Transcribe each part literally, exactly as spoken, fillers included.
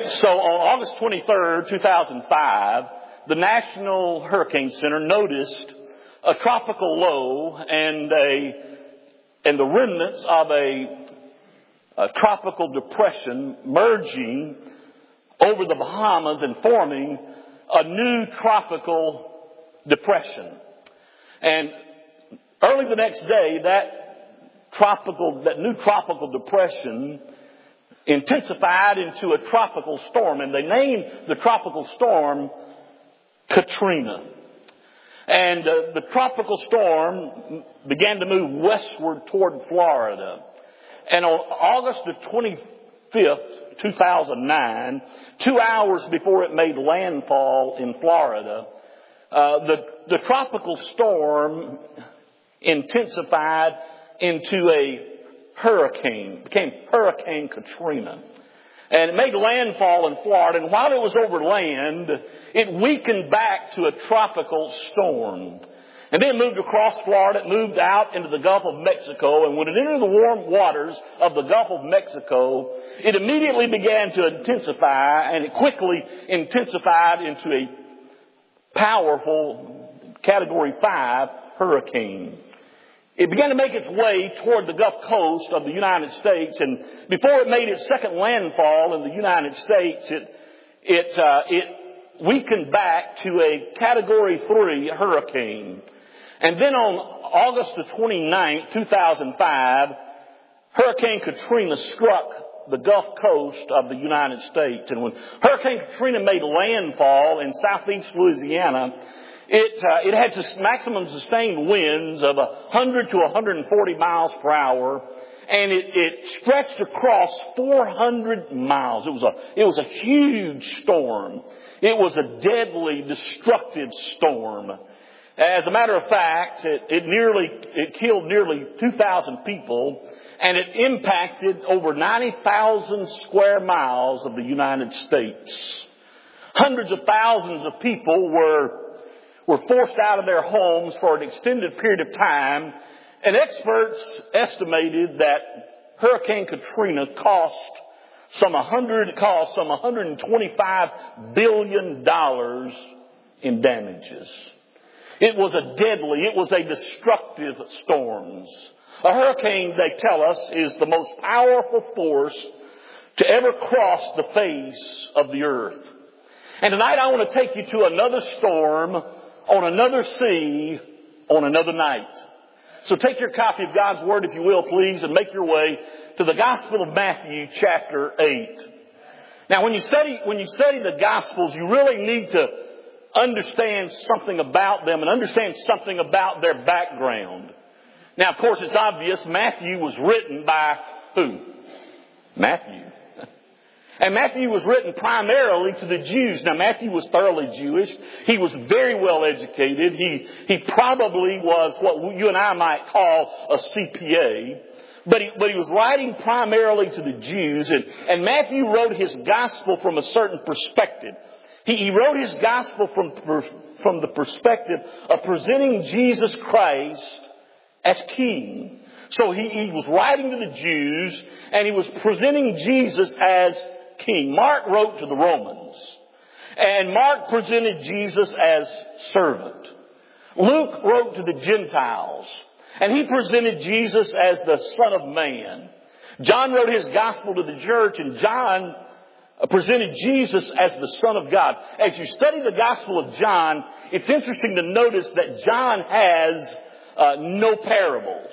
So on August twenty-third, two thousand five, the National Hurricane Center noticed a tropical low and a and the remnants of a, a tropical depression merging over the Bahamas and forming a new tropical depression. And early the next day, that tropical, that new tropical depression intensified into a tropical storm, and they named the tropical storm Katrina. And uh, the tropical storm began to move westward toward Florida. And on August the twenty-fifth, two thousand nine, two hours before it made landfall in Florida, uh, the, the tropical storm intensified into a hurricane, became Hurricane Katrina. And it made landfall in Florida, and while it was over land, it weakened back to a tropical storm. And then it moved across Florida, it moved out into the Gulf of Mexico, and when it entered the warm waters of the Gulf of Mexico, it immediately began to intensify, and it quickly intensified into a powerful Category five hurricane. It began to make its way toward the Gulf Coast of the United States, and before it made its second landfall in the United States, it it uh, it weakened back to a Category three hurricane. And then on August the twenty-ninth, two thousand five, Hurricane Katrina struck the Gulf Coast of the United States. And when Hurricane Katrina made landfall in southeast Louisiana, It, uh, it had maximum sustained winds of one hundred to one hundred forty miles per hour, and it, it stretched across four hundred miles. It was a, it was a huge storm. It was a deadly, destructive storm. As a matter of fact, it, it nearly, it killed nearly two thousand people, and it impacted over ninety thousand square miles of the United States. Hundreds of thousands of people were were forced out of their homes for an extended period of time, and experts estimated that Hurricane Katrina cost some one hundred cost some one hundred twenty-five billion dollars in damages. It was a deadly, it was a destructive storm. A hurricane, they tell us, is the most powerful force to ever cross the face of the earth. And tonight I want to take you to another storm on another sea, on another night. So take your copy of God's Word, if you will, please, and make your way to the Gospel of Matthew, chapter eight. Now, when you study, when you study the Gospels, you really need to understand something about them and understand something about their background. Now, of course, it's obvious Matthew was written by who? Matthew. And Matthew was written primarily to the Jews. Now, Matthew was thoroughly Jewish. He was very well educated. He, he probably was what you and I might call a C P A. But he, but he was writing primarily to the Jews. And, and Matthew wrote his gospel from a certain perspective. He, he wrote his gospel from, from the perspective of presenting Jesus Christ as King. So he, he was writing to the Jews, and he was presenting Jesus as King. Mark wrote to the Romans, and Mark presented Jesus as servant. Luke wrote to the Gentiles, and he presented Jesus as the Son of Man. John wrote his gospel to the church, and John presented Jesus as the Son of God. As you study the Gospel of John, it's interesting to notice that John has uh, no parables,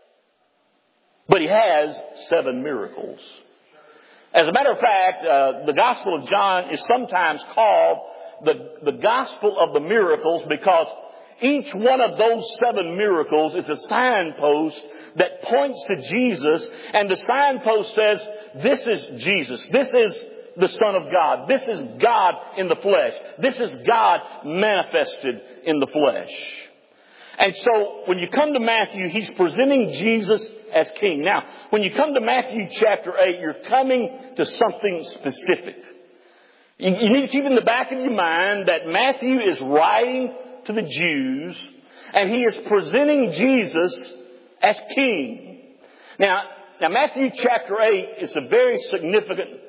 but he has seven miracles. As a matter of fact, uh, the Gospel of John is sometimes called the, the Gospel of the Miracles because each one of those seven miracles is a signpost that points to Jesus, and the signpost says, this is Jesus. This is the Son of God. This is God in the flesh. This is God manifested in the flesh. And so when you come to Matthew, he's presenting Jesus as King. Now, when you come to Matthew chapter eight, you're coming to something specific. You, you need to keep in the back of your mind that Matthew is writing to the Jews, and he is presenting Jesus as King. Now, now Matthew chapter eight is a very significant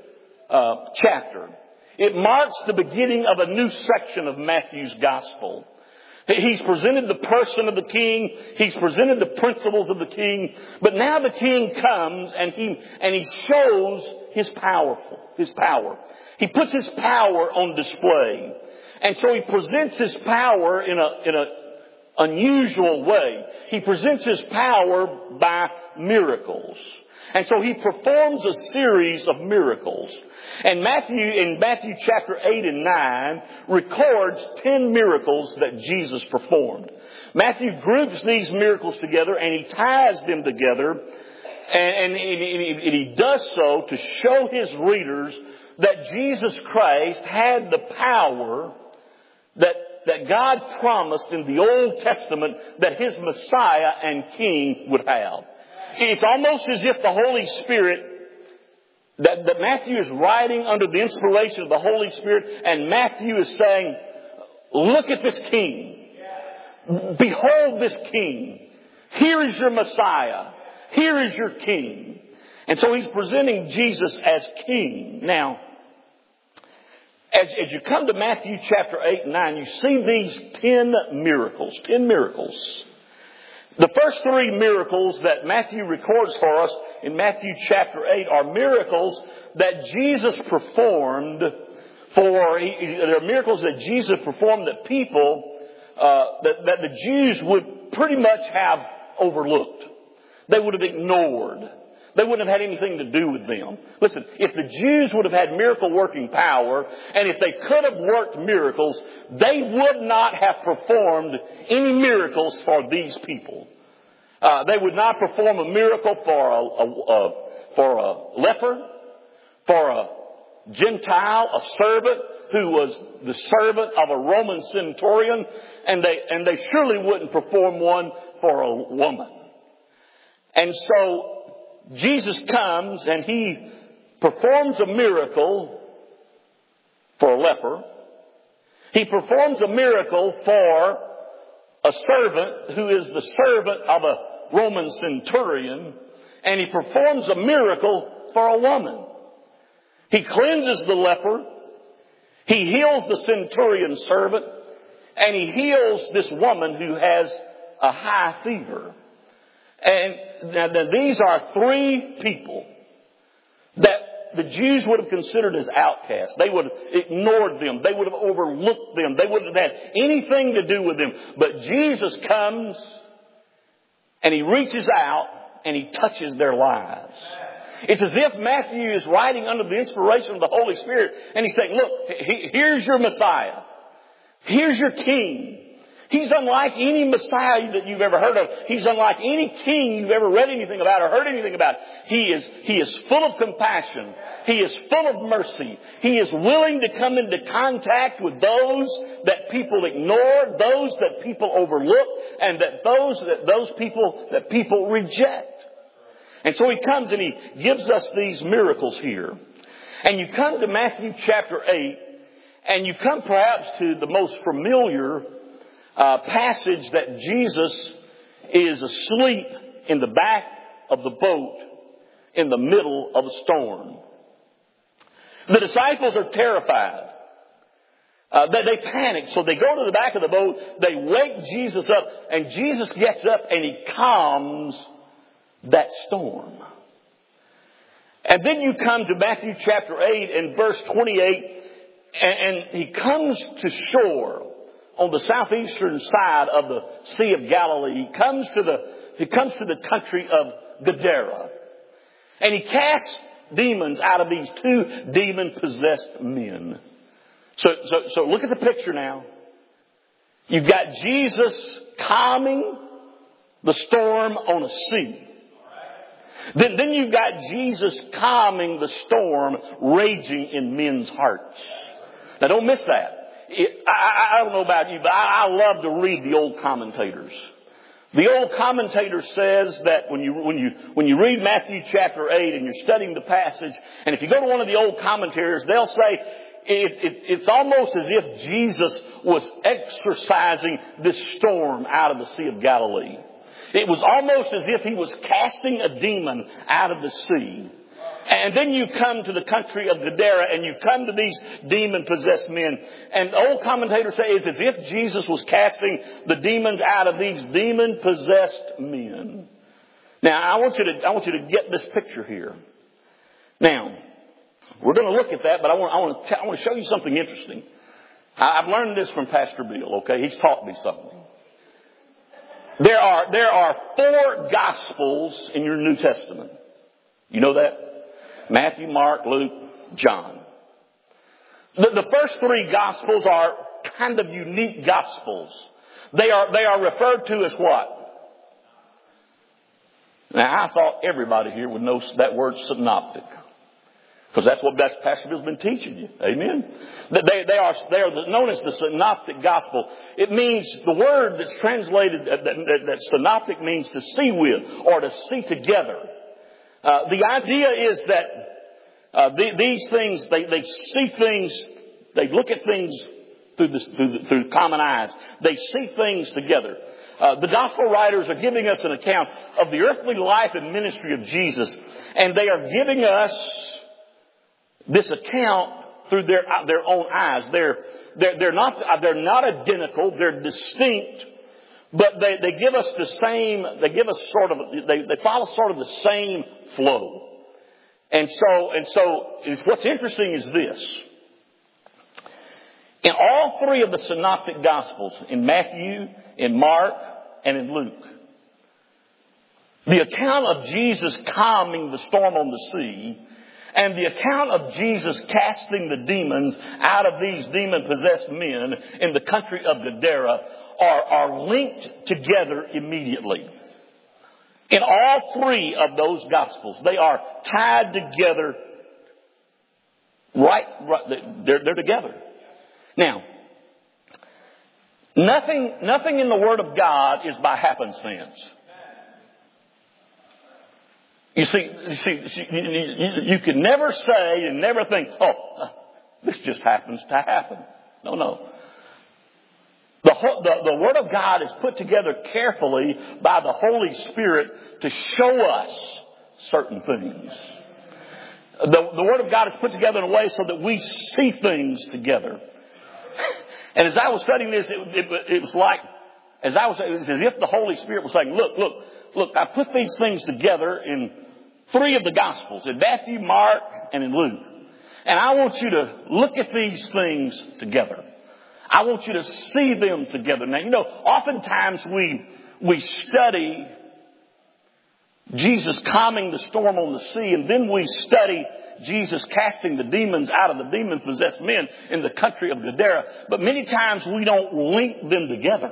uh, chapter. It marks the beginning of a new section of Matthew's gospel. He's presented the person of the king. He's presented the principles of the king. But now the king comes and he, and he shows his powerful, his power. He puts his power on display. And so he presents his power in a, in a unusual way. He presents his power by miracles. And so he performs a series of miracles. And Matthew, in Matthew chapter eight and nine, records ten miracles that Jesus performed. Matthew groups these miracles together and he ties them together. And, and, and he does so to show his readers that Jesus Christ had the power that, that God promised in the Old Testament that his Messiah and King would have. It's almost as if the Holy Spirit, that, that Matthew is writing under the inspiration of the Holy Spirit, and Matthew is saying, look at this king. Behold this king. Here is your Messiah. Here is your king. And so he's presenting Jesus as king. Now, as, as you come to Matthew chapter eight and nine, you see these ten miracles. Ten miracles. The first three miracles that Matthew records for us in Matthew chapter eight are miracles that Jesus performed for, they're miracles that Jesus performed that people, uh, that, that the Jews would pretty much have overlooked. They would have ignored. They wouldn't have had anything to do with them. Listen, if the Jews would have had miracle working power, and if they could have worked miracles, they would not have performed any miracles for these people. Uh, they would not perform a miracle for a, a, a for a leper, for a Gentile, a servant who was the servant of a Roman centurion, and they and they surely wouldn't perform one for a woman. And so Jesus comes and he performs a miracle for a leper. He performs a miracle for a servant who is the servant of a Roman centurion. And he performs a miracle for a woman. He cleanses the leper. He heals the centurion servant. And he heals this woman who has a high fever. And now these are three people that the Jews would have considered as outcasts. They would have ignored them. They would have overlooked them. They wouldn't have had anything to do with them. But Jesus comes and he reaches out and he touches their lives. It's as if Matthew is writing under the inspiration of the Holy Spirit and he's saying, look, here's your Messiah. Here's your King. He's unlike any Messiah that you've ever heard of. He's unlike any king you've ever read anything about or heard anything about. He is, he is full of compassion. He is full of mercy. He is willing to come into contact with those that people ignore, those that people overlook, and that those that those people that people reject. And so he comes and he gives us these miracles here. And you come to Matthew chapter eight, and you come perhaps to the most familiar Uh, passage that Jesus is asleep in the back of the boat in the middle of a storm. The disciples are terrified. Uh, they, they panic, so they go to the back of the boat, they wake Jesus up, and Jesus gets up and he calms that storm. And then you come to Matthew chapter eight and verse twenty-eight, and, and he comes to shore on the southeastern side of the Sea of Galilee. He comes to the, he comes to the country of Gadara. And he casts demons out of these two demon-possessed men. So, so, so look at the picture now. You've got Jesus calming the storm on a sea. Then, then you've got Jesus calming the storm raging in men's hearts. Now don't miss that. It, I, I don't know about you, but I, I love to read the old commentators. The old commentator says that when you, when you, when you read Matthew chapter eight and you're studying the passage, and if you go to one of the old commentators, they'll say it, it, it's almost as if Jesus was exorcising this storm out of the Sea of Galilee. It was almost as if he was casting a demon out of the sea. And then you come to the country of Gadara and you come to these demon-possessed men. And old commentators say it's as if Jesus was casting the demons out of these demon-possessed men. Now, I want you to, I want you to get this picture here. Now, we're going to look at that, but I want, I want to, tell, I want to show you something interesting. I, I've learned this from Pastor Bill, okay? He's taught me something. There are, there are four Gospels in your New Testament. You know that? Matthew, Mark, Luke, John. The, the first three Gospels are kind of unique Gospels. They are, they are referred to as what? Now, I thought everybody here would know that word synoptic. Because that's what Pastor Bill's been teaching you. Amen? They, they are, they are known as the synoptic gospel. It means, the word that's translated, that, that, that synoptic means to see with or to see together. Uh, the idea is that uh, the, these things, they, they see things, they look at things through, the, through, the, through common eyes. They see things together. Uh, the gospel writers are giving us an account of the earthly life and ministry of Jesus. And they are giving us this account through their, their own eyes. They're, they're, they're not, they're not identical. They're distinct. But they, they give us the same, they give us sort of, they, they follow sort of the same flow. And so, and so what's interesting is this. In all three of the synoptic gospels, in Matthew, in Mark, and in Luke, the account of Jesus calming the storm on the sea and the account of Jesus casting the demons out of these demon-possessed men in the country of Gadara are, are linked together immediately. In all three of those Gospels, they are tied together. Right, right they're, they're together. Now, nothing, nothing in the Word of God is by happenstance. You see, you, see, you, you, you can never say and never think, oh, this just happens to happen. No, no. The, the, the Word of God is put together carefully by the Holy Spirit to show us certain things. The, the Word of God is put together in a way so that we see things together. And as I was studying this, it, it, it was like, as I was, it was as if the Holy Spirit was saying, look, look, look, I put these things together in three of the Gospels, in Matthew, Mark, and in Luke. And I want you to look at these things together. I want you to see them together. Now, you know, oftentimes we, we study Jesus calming the storm on the sea, and then we study Jesus casting the demons out of the demon-possessed men in the country of Gadara. But many times we don't link them together.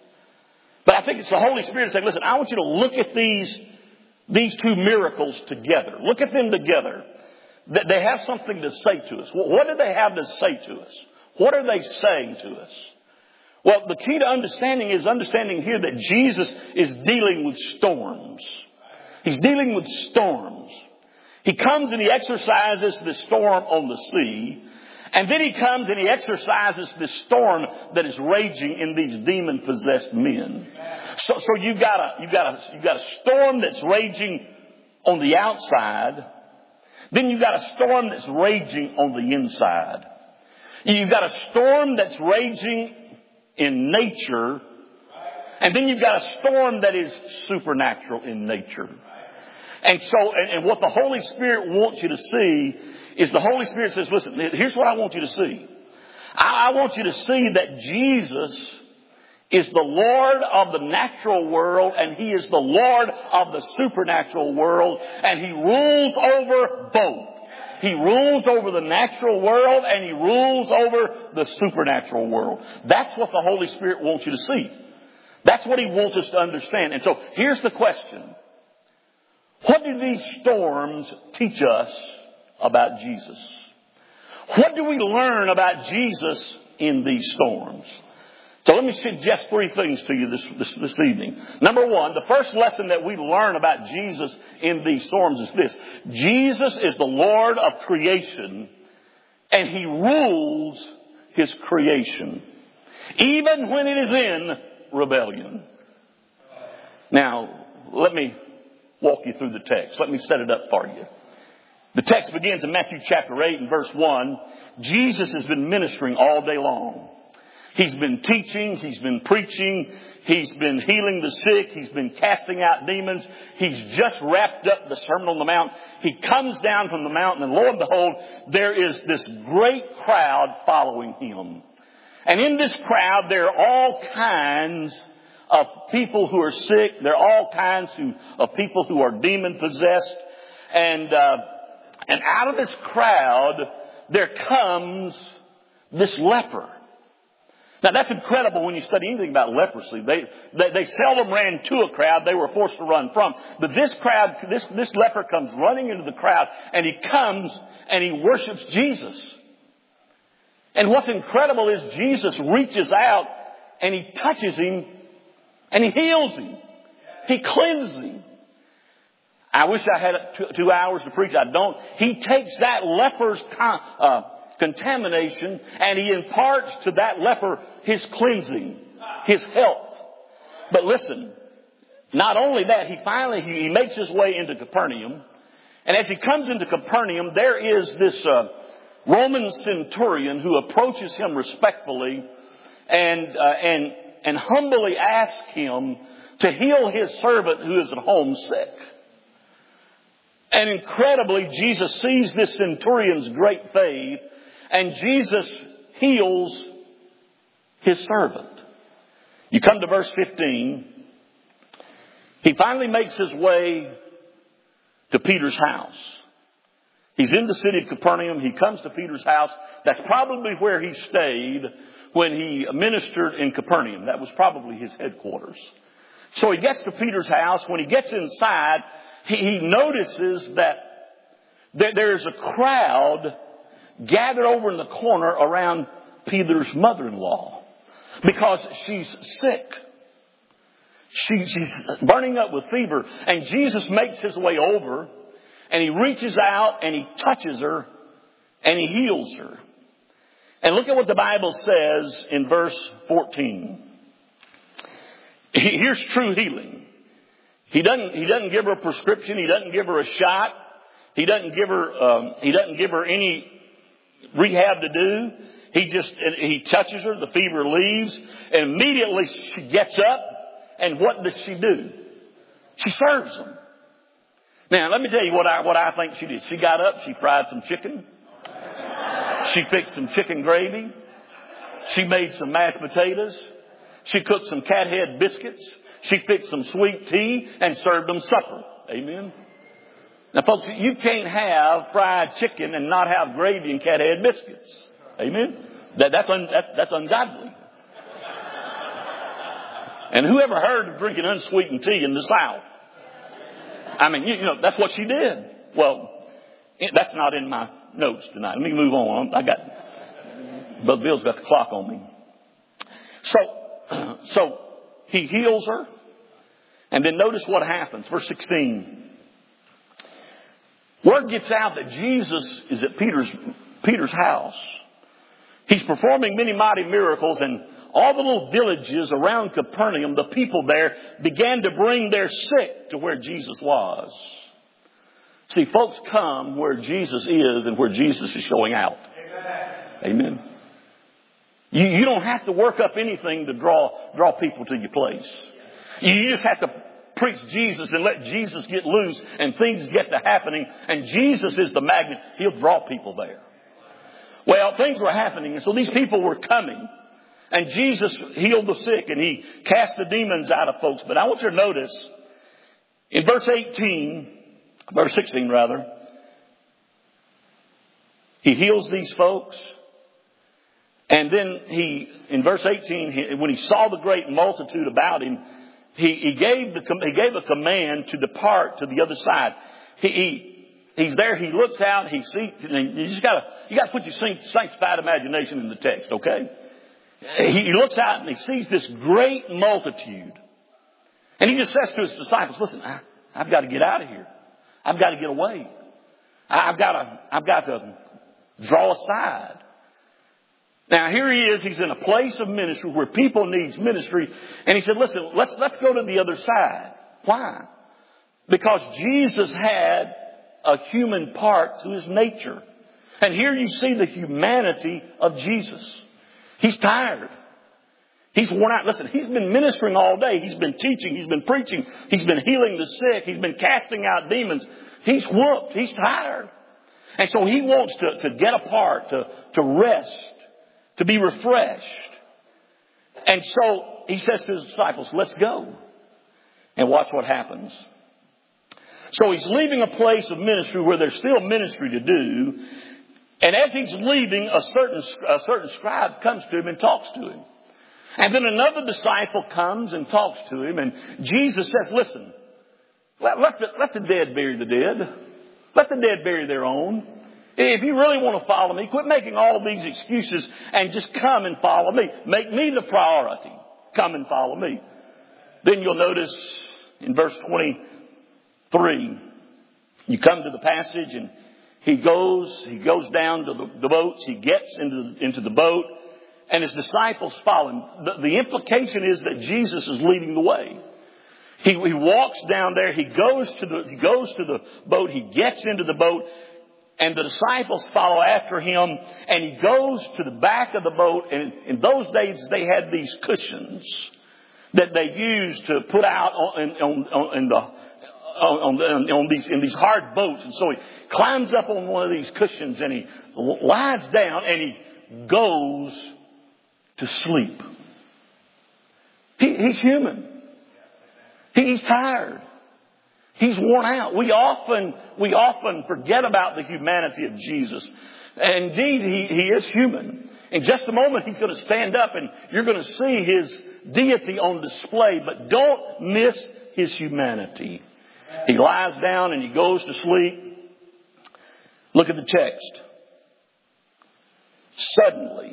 But I think it's the Holy Spirit saying, listen, I want you to look at these, these two miracles together. Look at them together. They have something to say to us. What do they have to say to us? What are they saying to us? Well, the key to understanding is understanding here that Jesus is dealing with storms. He's dealing with storms. He comes and he exercises the storm on the sea. And then he comes and he exercises this storm that is raging in these demon-possessed men. So, so you've got a, you've got a, you've got a storm that's raging on the outside. Then you've got a storm that's raging on the inside. You've got a storm that's raging in nature. And then you've got a storm that is supernatural in nature. And so, and, and what the Holy Spirit wants you to see is the Holy Spirit says, listen, here's what I want you to see. I, I want you to see that Jesus is the Lord of the natural world and He is the Lord of the supernatural world, and He rules over both. He rules over the natural world and He rules over the supernatural world. That's what the Holy Spirit wants you to see. That's what He wants us to understand. And so here's the question. What do these storms teach us about Jesus? What do we learn about Jesus in these storms? So let me suggest three things to you this, this, this evening. Number one, the first lesson that we learn about Jesus in these storms is this. Jesus is the Lord of creation, and He rules His creation, even when it is in rebellion. Now, let me walk you through the text. Let me set it up for you. The text begins in Matthew chapter eight and verse one. Jesus has been ministering all day long. He's been teaching. He's been preaching. He's been healing the sick. He's been casting out demons. He's just wrapped up the Sermon on the Mount. He comes down from the mountain, and lo and behold, there is this great crowd following him. And in this crowd, there are all kinds of people who are sick. There are all kinds who, of people who are demon-possessed. And, uh, and out of this crowd, there comes this leper. Now that's incredible when you study anything about leprosy. They, they, they seldom ran to a crowd. They were forced to run from. But this crowd, this, this leper comes running into the crowd, and he comes and he worships Jesus. And what's incredible is Jesus reaches out and he touches him and he heals him. He cleanses him. I wish I had two, two hours to preach. I don't. He takes that leper's con, uh, contamination and he imparts to that leper his cleansing, his health. But listen, not only that, he finally, he, he makes his way into Capernaum. And as he comes into Capernaum, there is this uh, Roman centurion who approaches him respectfully and, uh, and, and humbly asks him to heal his servant who is at home sick. And incredibly, Jesus sees this centurion's great faith, and Jesus heals his servant. You come to verse fifteen. He finally makes his way to Peter's house. He's in the city of Capernaum. He comes to Peter's house. That's probably where he stayed when he ministered in Capernaum. That was probably his headquarters. So he gets to Peter's house. When he gets inside, he, he notices that there, there's a crowd gathered over in the corner around Peter's mother-in-law because she's sick. She, she's burning up with fever. And Jesus makes his way over and he reaches out and he touches her and he heals her. And look at what the Bible says in verse fourteen. Here's true healing. He doesn't, he doesn't give her a prescription. He doesn't give her a shot. He doesn't give her, um, he doesn't give her any rehab to do. He just, he touches her. The fever leaves and immediately she gets up. And what does she do? She serves them. Now, let me tell you what I, what I think she did. She got up. She fried some chicken. She fixed some chicken gravy. She made some mashed potatoes. She cooked some cat head biscuits. She fixed some sweet tea and served them supper. Amen. Now, folks, you can't have fried chicken and not have gravy and cat head biscuits. Amen. That, that's, un, that, that's ungodly. And whoever heard of drinking unsweetened tea in the South? I mean, you, you know, that's what she did. Well, it, that's not in my notes tonight. Let me move on. I got, Brother Bill's got the clock on me. So, so he heals her. And then notice what happens. Verse sixteen. Word gets out that Jesus is at Peter's, Peter's house. He's performing many mighty miracles, and all the little villages around Capernaum, the people there began to bring their sick to where Jesus was. See, folks come where Jesus is and where Jesus is showing out. Amen. Amen. You, you don't have to work up anything to draw, draw people to your place. You just have to preach Jesus and let Jesus get loose and things get to happening. And Jesus is the magnet. He'll draw people there. Well, things were happening. And so these people were coming. And Jesus healed the sick and he cast the demons out of folks. But I want you to notice in verse eighteen, verse sixteen rather, he heals these folks. And then he, in verse eighteen, he, when he saw the great multitude about him, he, he gave the, he gave a command to depart to the other side. He, he he's there. He looks out. He sees. You just gotta, you gotta put your sanctified imagination in the text, okay? He looks out and he sees this great multitude. And he just says to his disciples, listen, I, I've got to get out of here. I've got to get away. I, I've got to, I've got to draw aside. Now here he is. He's in a place of ministry where people needs ministry. And he said, listen, let's, let's go to the other side. Why? Because Jesus had a, a human part to his nature. And here you see the humanity of Jesus. He's tired. He's worn out. Listen, he's been ministering all day. He's been teaching. He's been preaching. He's been healing the sick. He's been casting out demons. He's whooped. He's tired. And so he wants to, to get apart, to, to rest, to be refreshed. And so he says to his disciples, let's go. And watch what happens. So he's leaving a place of ministry where there's still ministry to do. And as he's leaving, a certain, a certain scribe comes to him and talks to him. And then another disciple comes and talks to him. And Jesus says, listen, let, let, the, let the dead bury the dead. Let the dead bury their own. If you really want to follow me, quit making all these excuses and just come and follow me. Make me the priority. Come and follow me. Then you'll notice in verse twenty-three, you come to the passage and he goes, he goes down to the, the boats. He gets into, into the boat and his disciples follow him. The, the implication is that Jesus is leading the way. He, he walks down there. He goes to the, he goes to the boat. He gets into the boat. And the disciples follow after him, and he goes to the back of the boat. And in those days, they had these cushions that they used to put out on, on, on, in the, on, on, on these in these hard boats. And so he climbs up on one of these cushions, and he lies down, and he goes to sleep. He, he's human. He, he's tired. He's worn out. We often, we often forget about the humanity of Jesus. And indeed, he, he is human. In just a moment, he's going to stand up and you're going to see his deity on display. But don't miss his humanity. He lies down and he goes to sleep. Look at the text. Suddenly,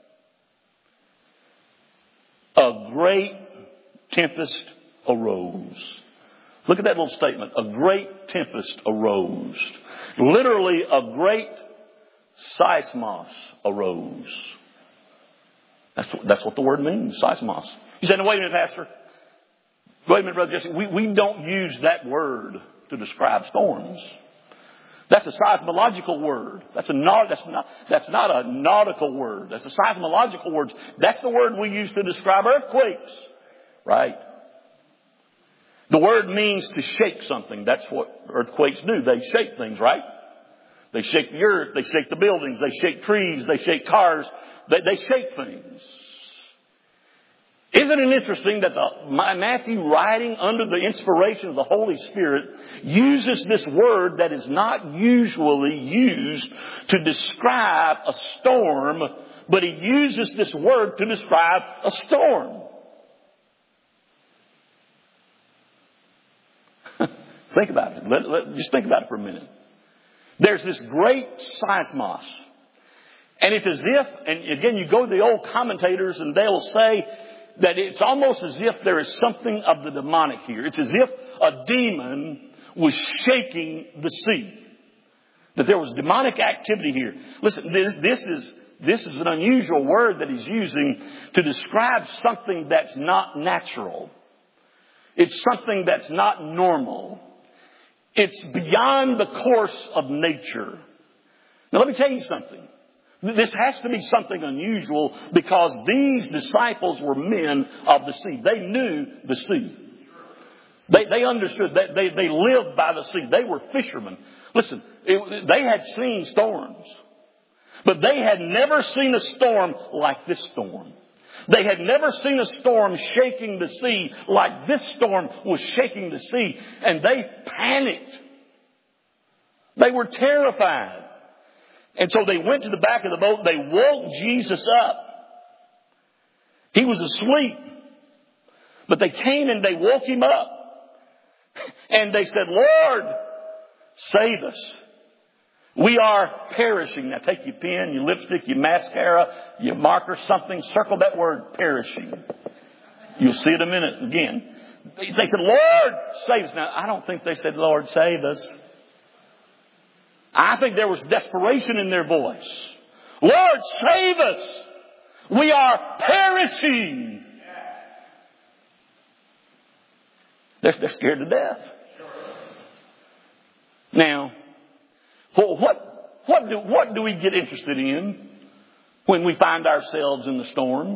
a great tempest arose. Look at that little statement. A great tempest arose. Literally, a great seismos arose. That's, that's what the word means, seismos. You say, no, wait a minute, Pastor. Wait a minute, Brother Jesse. We, we don't use that word to describe storms. That's a seismological word. That's a not, that's not, that's not a nautical word. That's a seismological word. That's the word we use to describe earthquakes. Right? The word means to shake something. That's what earthquakes do. They shake things, right? They shake the earth. They shake the buildings. They shake trees. They shake cars. They, they shake things. Isn't it interesting that the, Matthew, writing under the inspiration of the Holy Spirit, uses this word that is not usually used to describe a storm, but he uses this word to describe a storm. Think about it. Let, let, just think about it for a minute. There's this great seismos. And it's as if, and again, you go to the old commentators and they'll say that it's almost as if there is something of the demonic here. It's as if a demon was shaking the sea. That there was demonic activity here. Listen, this, this is, this is an unusual word that he's using to describe something that's not natural. It's something that's not normal. It's beyond the course of nature. Now let me tell you something. This has to be something unusual because these disciples were men of the sea. They knew the sea. They, they understood that they, they lived by the sea. They were fishermen. Listen, it, they had seen storms, but they had never seen a storm like this storm. They had never seen a storm shaking the sea like this storm was shaking the sea. And they panicked. They were terrified. And so they went to the back of the boat. They woke Jesus up. He was asleep. But they came and they woke him up. And they said, Lord, save us. We are perishing. Now take your pen, your lipstick, your mascara, your marker, something. Circle that word, perishing. You'll see it in a minute again. They said, Lord, save us. Now, I don't think they said, Lord, save us. I think there was desperation in their voice. Lord, save us. We are perishing. They're, they're scared to death. Now, Well, what, what, do, what do we get interested in when we find ourselves in the storm?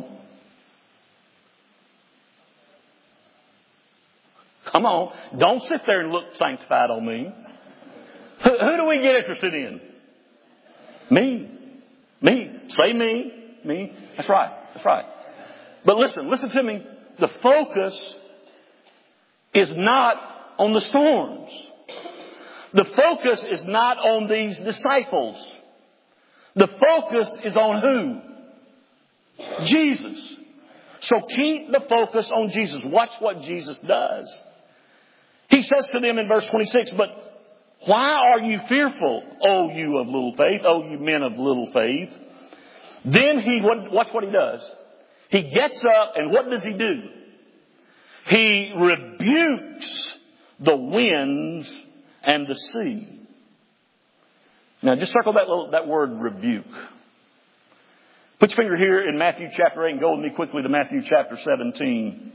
Come on. Don't sit there and look sanctified on me. Who, who do we get interested in? Me. Me. Say me. Me. That's right. That's right. But listen, listen to me. The focus is not on the storms. The focus is not on these disciples. The focus is on who? Jesus. So keep the focus on Jesus. Watch what Jesus does. He says to them in verse twenty-six, but why are you fearful, O you of little faith, O you men of little faith? Then he, watch what he does. He gets up and what does he do? He rebukes the winds and the sea. Now just circle that little, that word rebuke. Put your finger here in Matthew chapter eight and go with me quickly to Matthew chapter seventeen.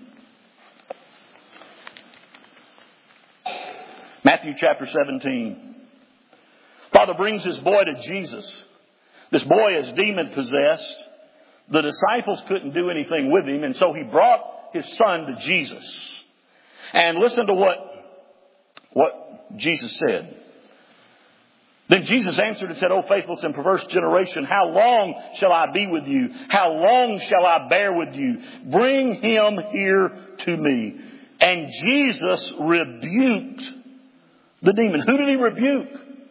Matthew chapter seventeen. Father brings his boy to Jesus. This boy is demon possessed. The disciples couldn't do anything with him, and so he brought his son to Jesus. And listen to what, what Jesus said. Then Jesus answered and said, O faithless and perverse generation, how long shall I be with you? How long shall I bear with you? Bring him here to me. And Jesus rebuked the demon. Who did he rebuke?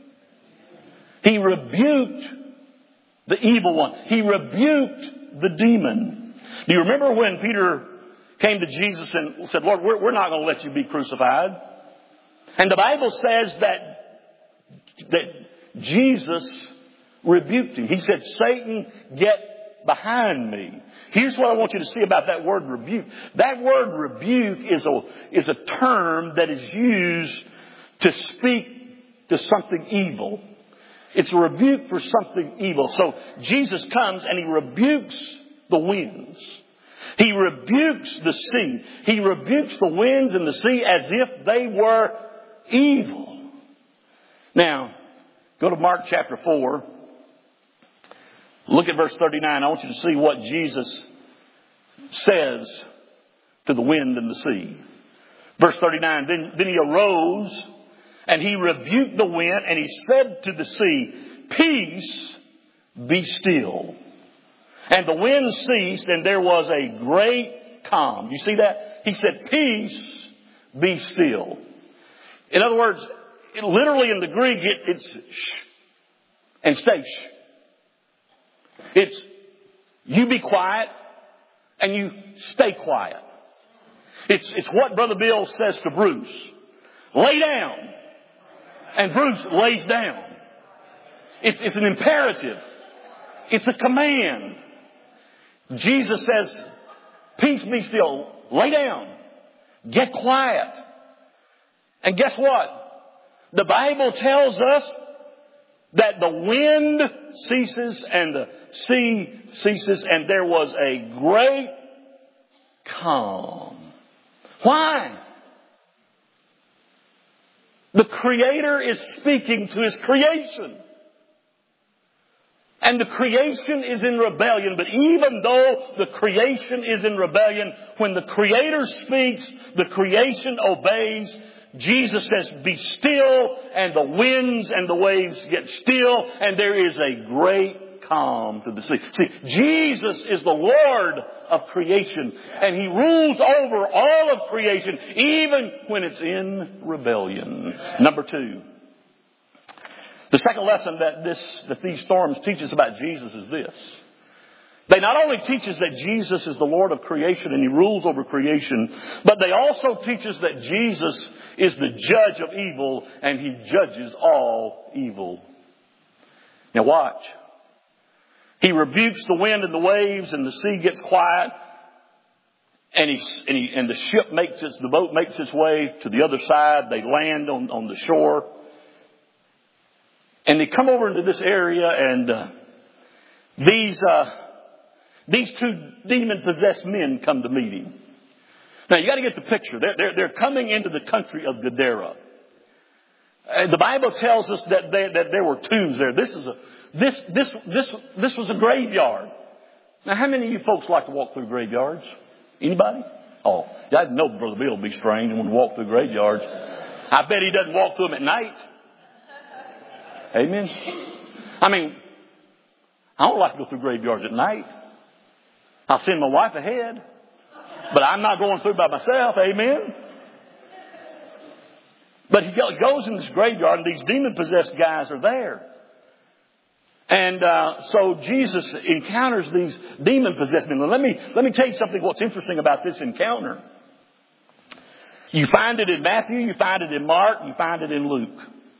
He rebuked the evil one. He rebuked the demon. Do you remember when Peter came to Jesus and said, Lord, we're, we're not going to let you be crucified? And the Bible says that, that Jesus rebuked him. He said, Satan, get behind me. Here's what I want you to see about that word rebuke. That word rebuke is a, is a term that is used to speak to something evil. It's a rebuke for something evil. So Jesus comes and he rebukes the winds. He rebukes the sea. He rebukes the winds and the sea as if they were evil. Now, go to Mark chapter four. Look at verse thirty-nine. I want you to see what Jesus says to the wind and the sea. Verse thirty-nine, then, then he arose and he rebuked the wind and he said to the sea, Peace, be still. And the wind ceased and there was a great calm. You see that? He said, Peace, be still. In other words, it, literally in the Greek, it, it's shh and stay shh. It's you be quiet and you stay quiet. It's, it's what Brother Bill says to Bruce. Lay down. And Bruce lays down. It's, it's an imperative. It's a command. Jesus says, peace be still. Lay down. Get quiet. And guess what? The Bible tells us that the wind ceases and the sea ceases and there was a great calm. Why? The Creator is speaking to His creation. And the creation is in rebellion. But even though the creation is in rebellion, when the Creator speaks, the creation obeys. Jesus says, be still, and the winds and the waves get still, and there is a great calm to the sea. See, Jesus is the Lord of creation, and He rules over all of creation, even when it's in rebellion. Number two. The second lesson that this, that these storms teach us about Jesus is this. They not only teach us that Jesus is the Lord of creation and He rules over creation, but they also teach us that Jesus is the judge of evil and He judges all evil. Now watch. He rebukes the wind and the waves and the sea gets quiet and, he, and, he, and the ship makes its, the boat makes its way to the other side. They land on, on the shore. And they come over into this area and uh, these... Uh, These two demon-possessed men come to meet Him. Now, you got to get the picture. They're, they're, they're coming into the country of Gadara. Uh, the Bible tells us that there, that there were tombs there. This is a this this this this was a graveyard. Now, how many of you folks like to walk through graveyards? Anybody? Oh, I know Brother Bill will be strange and want to walk through graveyards. I bet he doesn't walk through them at night. Amen. I mean, I don't like to go through graveyards at night. I'll send my wife ahead, but I'm not going through by myself. Amen. But he goes in this graveyard, and these demon-possessed guys are there. And uh, so Jesus encounters these demon-possessed men. Now, let me let me tell you something. What's interesting about this encounter? You find it in Matthew, you find it in Mark, you find it in Luke.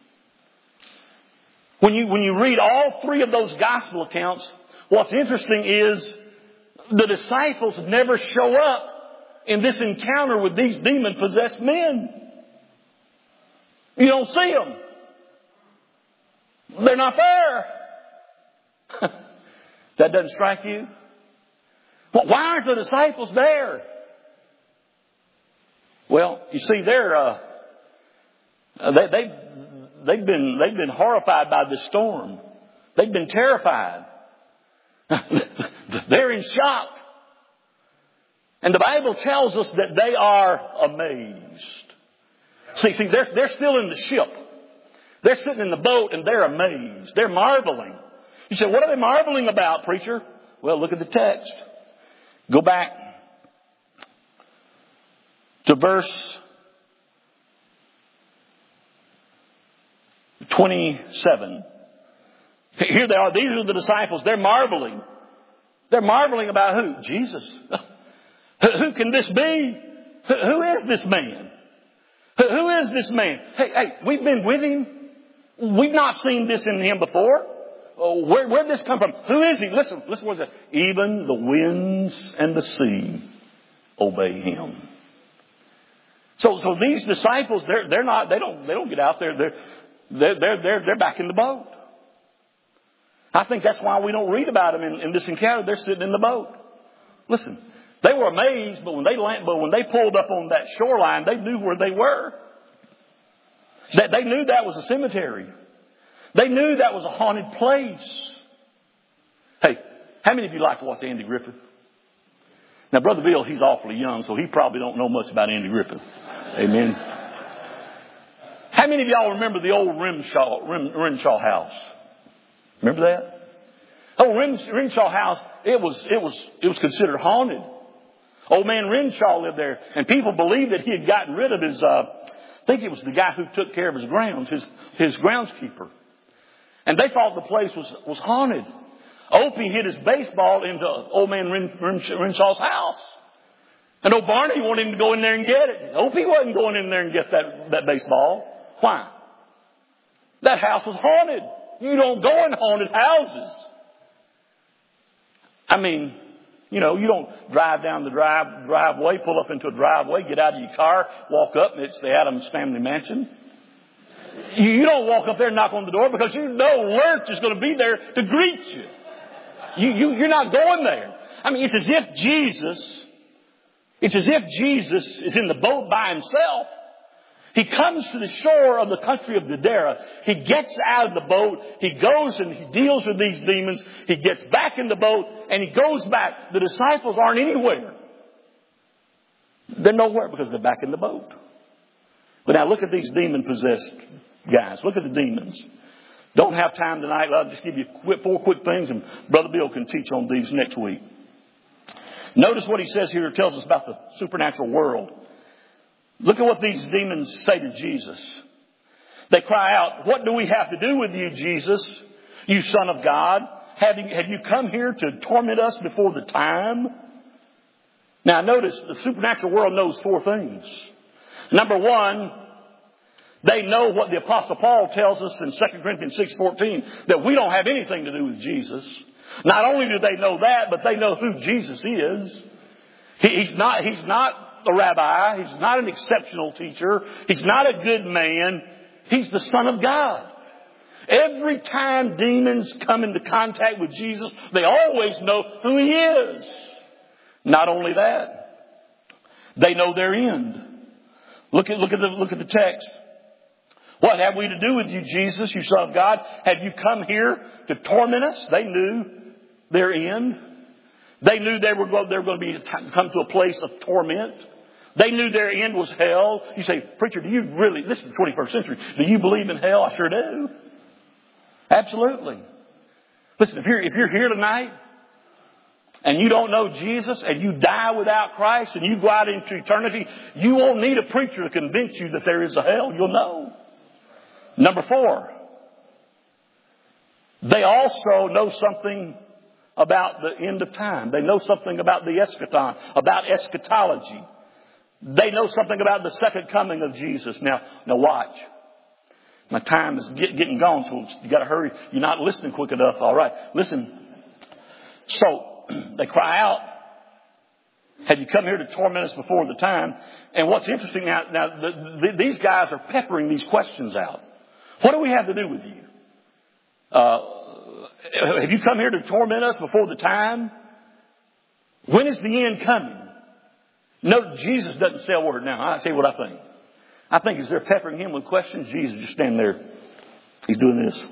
When you when you read all three of those gospel accounts, what's interesting is the disciples never show up in this encounter with these demon-possessed men. You don't see them. They're not there. That doesn't strike you? Well, why aren't the disciples there? Well, you see, they're uh, they, they've they've been they've been horrified by this storm. They've been terrified. They're in shock, and the Bible tells us that they are amazed. See, see, they're they're still in the ship. They're sitting in the boat, and they're amazed. They're marveling. You say, what are they marveling about, preacher? Well, look at the text. Go back to verse twenty-seven. Here they are. These are the disciples. They're marveling. They're marveling about who? Jesus. Who can this be? Who is this man? Who is this man? Hey, hey, we've been with him. We've not seen this in him before. Oh, where, where'd this come from? Who is he? Listen, listen what it says. Even the winds and the sea obey him. So, so these disciples, they're, they're not, they don't, they don't get out there. They're, they're, they're, they're, they're back in the boat. I think that's why we don't read about them in, in this encounter. They're sitting in the boat. Listen, they were amazed, but when they land, but when they pulled up on that shoreline, they knew where they were. That they knew that was a cemetery. They knew that was a haunted place. Hey, how many of you like to watch Andy Griffith? Now, Brother Bill, he's awfully young, so he probably don't know much about Andy Griffith. Amen. How many of y'all remember the old Renshaw, Renshaw house? Remember that? Oh, Renshaw house, it was, it was, it was considered haunted. Old man Renshaw lived there, and people believed that he had gotten rid of his, uh, I think it was the guy who took care of his grounds, his, his groundskeeper. And they thought the place was, was haunted. Opie hit his baseball into old man Renshaw's house. And old Barney wanted him to go in there and get it. Opie wasn't going in there and get that, that baseball. Why? That house was haunted. You don't go in haunted houses. I mean, you know, you don't drive down the drive, driveway, pull up into a driveway, get out of your car, walk up, and it's the Addams Family Mansion. You don't walk up there and knock on the door because you know Lurch is going to be there to greet you. You, you. You're not going there. I mean, it's as if Jesus, it's as if Jesus is in the boat by himself. He comes to the shore of the country of Gadara. He gets out of the boat. He goes and he deals with these demons. He gets back in the boat and he goes back. The disciples aren't anywhere. They're nowhere because they're back in the boat. But now look at these demon-possessed guys. Look at the demons. Don't have time tonight. I'll just give you quick, four quick things, and Brother Bill can teach on these next week. Notice what he says here. It tells us about the supernatural world. Look at what these demons say to Jesus. They cry out, "What do we have to do with you, Jesus, you Son of God? Have you, have you come here to torment us before the time?" Now notice the supernatural world knows four things. Number one, they know what the Apostle Paul tells us in Second Corinthians six fourteen, that we don't have anything to do with Jesus. Not only do they know that, but they know who Jesus is. He, he's not, he's not a rabbi. He's not an exceptional teacher. He's not a good man. He's the Son of God. Every time demons come into contact with Jesus, they always know who he is. Not only that, they know their end. Look at, look at the, look at the text. What have we to do with you, Jesus, you Son of God? Have you come here to torment us? They knew their end. They knew they were going, they were going to be come to a place of torment. They knew their end was hell. You say, preacher, do you really, this is the twenty-first century, do you believe in hell? I sure do. Absolutely. Listen, if you're, if you're here tonight and you don't know Jesus and you die without Christ and you go out into eternity, you won't need a preacher to convince you that there is a hell. You'll know. Number four, they also know something about the end of time. They know something about the eschaton, about eschatology. They know something about the second coming of Jesus. Now, now watch. My time is get, getting gone, so you got to hurry. You're not listening quick enough. All right, listen. So they cry out, "Have you come here to torment us before the time?" And what's interesting now, now the, the, these guys are peppering these questions out. What do we have to do with you? Uh, have you come here to torment us before the time? When is the end coming? No, Jesus doesn't say a word. Now, I'll tell you what I think. I think as they're peppering him with questions, Jesus just standing there. He's doing this.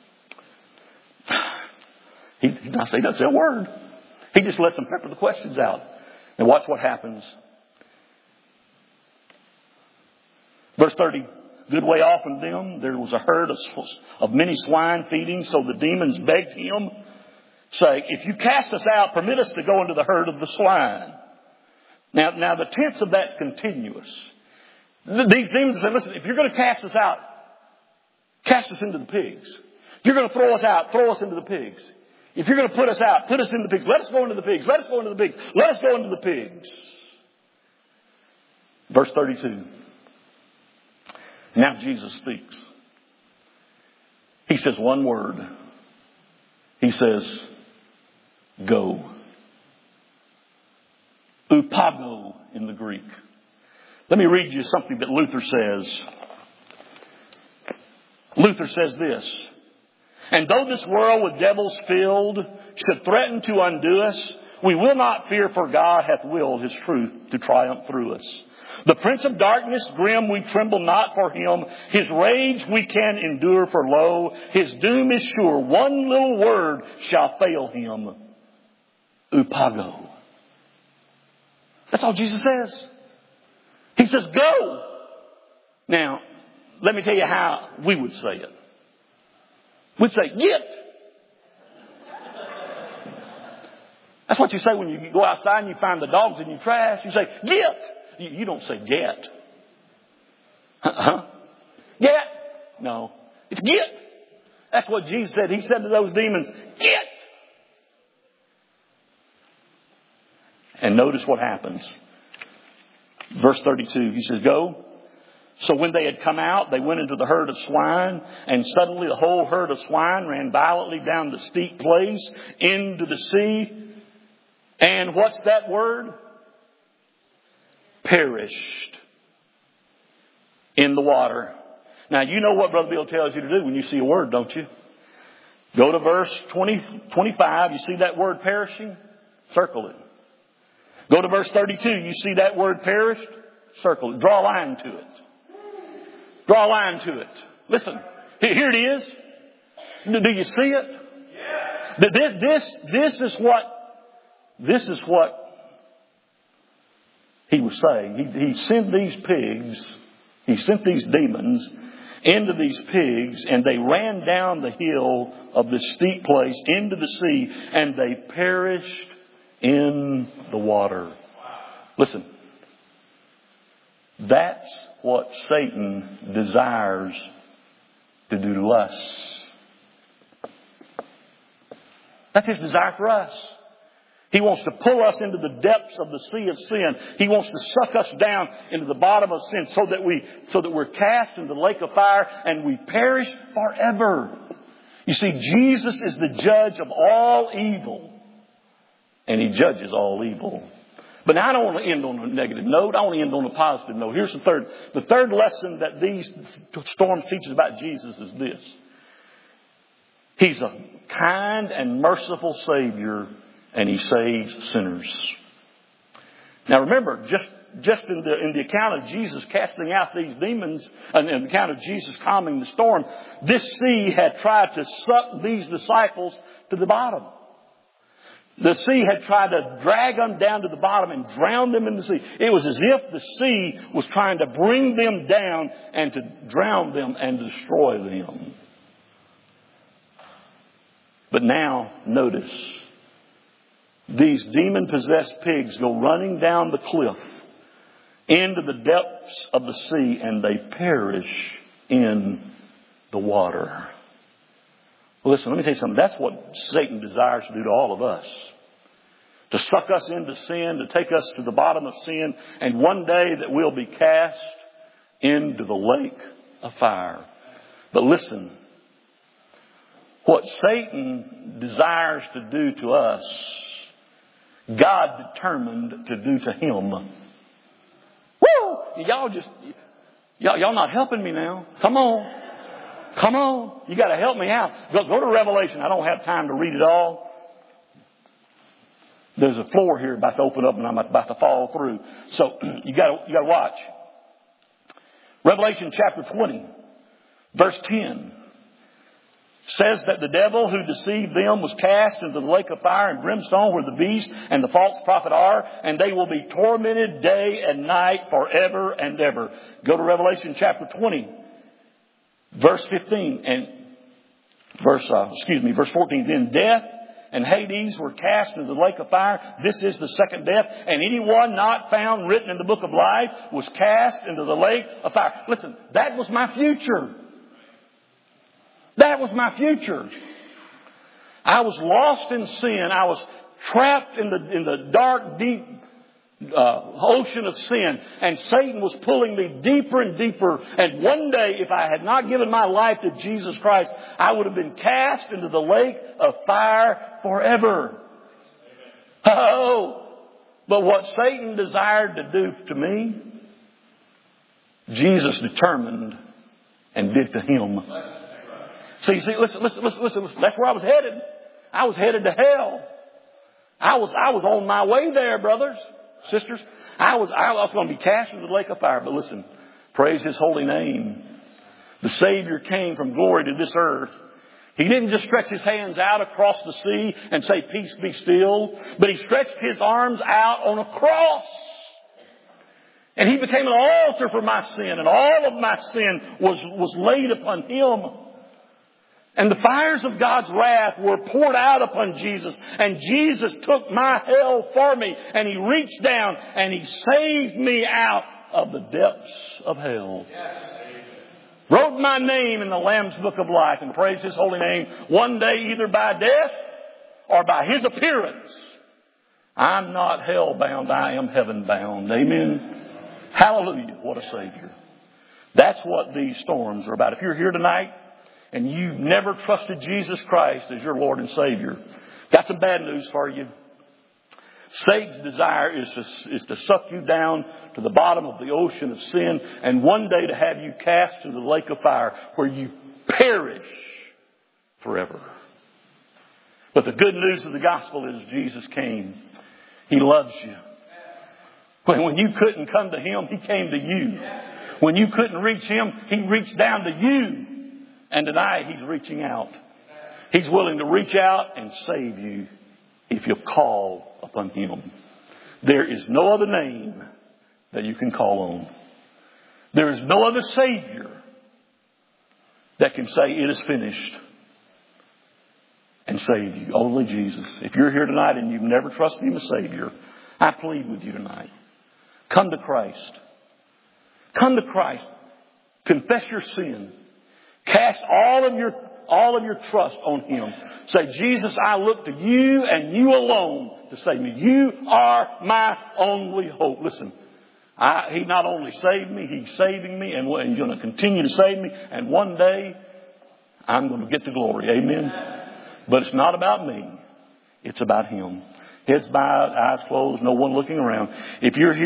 He, he doesn't say a word. He just lets them pepper the questions out. And watch what happens. Verse thirty. Good way off from them, there was a herd of, of many swine feeding. So the demons begged him, saying, "If you cast us out, permit us to go into the herd of the swine." Now, now the tense of that's continuous. These demons say, "Listen, if you're going to cast us out, cast us into the pigs. If you're going to throw us out, throw us into the pigs. If you're going to put us out, put us into the pigs. Let us go into the pigs. Let us go into the pigs. Let us go into the pigs." Verse thirty-two. Now Jesus speaks. He says one word. He says, "Go." Upago in the Greek. Let me read you something that Luther says. Luther says this: "And though this world with devils filled should threaten to undo us, we will not fear, for God hath willed his truth to triumph through us. The prince of darkness, grim, we tremble not for him. His rage we can endure, for lo, his doom is sure. One little word shall fail him. Upago." That's all Jesus says. He says, "Go." Now, let me tell you how we would say it. We'd say, "Get." That's what you say when you go outside and you find the dogs in your trash. You say, "Get." You, you don't say "get." Huh? Get. No. It's get. That's what Jesus said. He said to those demons, "Get." And notice what happens. Verse thirty-two, he says, "Go." So when they had come out, they went into the herd of swine, and suddenly the whole herd of swine ran violently down the steep place into the sea. And what's that word? Perished in the water. Now, you know what Brother Bill tells you to do when you see a word, don't you? Go to verse twenty, twenty-five. You see that word perishing? Circle it. Go to verse thirty-two. You see that word perished? Circle it. Draw a line to it. Draw a line to it. Listen. Here it is. Do you see it? Yes. This, this is what, this is what he was saying. He, he sent these pigs, he sent these demons into these pigs, and they ran down the hill of this steep place into the sea, and they perished in the water. Listen, that's what Satan desires to do to us. That's his desire for us. He wants to pull us into the depths of the sea of sin. He wants to suck us down into the bottom of sin so that we, so that we're cast into the lake of fire and we perish forever. You see, Jesus is the judge of all evil. And he judges all evil. But now I don't want to end on a negative note. I want to end on a positive note. Here's the third. The third lesson that these storms teach us about Jesus is this. He's a kind and merciful Savior, and he saves sinners. Now remember, just, just in the, in the account of Jesus casting out these demons, and in the account of Jesus calming the storm, this sea had tried to suck these disciples to the bottom. The sea had tried to drag them down to the bottom and drown them in the sea. It was as if the sea was trying to bring them down and to drown them and destroy them. But now, notice, these demon-possessed pigs go running down the cliff into the depths of the sea, and they perish in the water. Well, listen, let me tell you something. That's what Satan desires to do to all of us. To suck us into sin, to take us to the bottom of sin, and one day that we'll be cast into the lake of fire. But listen, what Satan desires to do to us, God determined to do to him. Woo! Y'all just, y'all, y'all not helping me now. Come on. Come on. You got to help me out. Go, go to Revelation. I don't have time to read it all. There's a floor here about to open up and I'm about to fall through. So you got to, you got to watch. Revelation chapter twenty, verse ten. Says that the devil who deceived them was cast into the lake of fire and brimstone where the beast and the false prophet are, and they will be tormented day and night forever and ever. Go to Revelation chapter twenty, verse fifteen and verse, uh, excuse me, verse fourteen. Then death and Hades were cast into the lake of fire. This is the second death. And anyone not found written in the book of life was cast into the lake of fire. Listen, that was my future. That was my future. I was lost in sin. I was trapped in the, in the dark, deep uh, ocean of sin. And Satan was pulling me deeper and deeper. And one day, if I had not given my life to Jesus Christ, I would have been cast into the lake of fire forever. Oh, but what Satan desired to do to me, Jesus determined and did to him. See, see, listen, listen, listen, listen, listen. That's where I was headed. I was headed to hell. I was, I was on my way there, brothers, sisters. I was, I was going to be cast into the lake of fire. But listen, praise His holy name. The Savior came from glory to this earth. He didn't just stretch His hands out across the sea and say, peace be still. But He stretched His arms out on a cross. And He became an altar for my sin. And all of my sin was, was laid upon Him. And the fires of God's wrath were poured out upon Jesus. And Jesus took my hell for me. And He reached down and He saved me out of the depths of hell. Yes. Wrote my name in the Lamb's Book of Life. And praise His holy name. One day, either by death or by His appearance, I'm not hell bound. I am heaven bound. Amen. Hallelujah. What a Savior. That's what these storms are about. If you're here tonight and you've never trusted Jesus Christ as your Lord and Savior, got some bad news for you. Satan's desire is to, is to suck you down to the bottom of the ocean of sin and one day to have you cast into the lake of fire where you perish forever. But the good news of the gospel is Jesus came. He loves you. When, when you couldn't come to Him, He came to you. When you couldn't reach Him, He reached down to you. And tonight He's reaching out. He's willing to reach out and save you if you call upon Him. There is no other name that you can call on. There is no other Savior that can say it is finished and save you. Only Jesus. If you're here tonight and you've never trusted Him as Savior, I plead with you tonight. Come to Christ. Come to Christ. Confess your sin. Cast all of your, all of your trust on Him. Say, Jesus, I look to You and You alone to save me. You are my only hope. Listen, I, He not only saved me, He's saving me and He's going to continue to save me. And one day, I'm going to get to glory. Amen. But it's not about me. It's about Him. Heads bowed, eyes closed, no one looking around. If you're here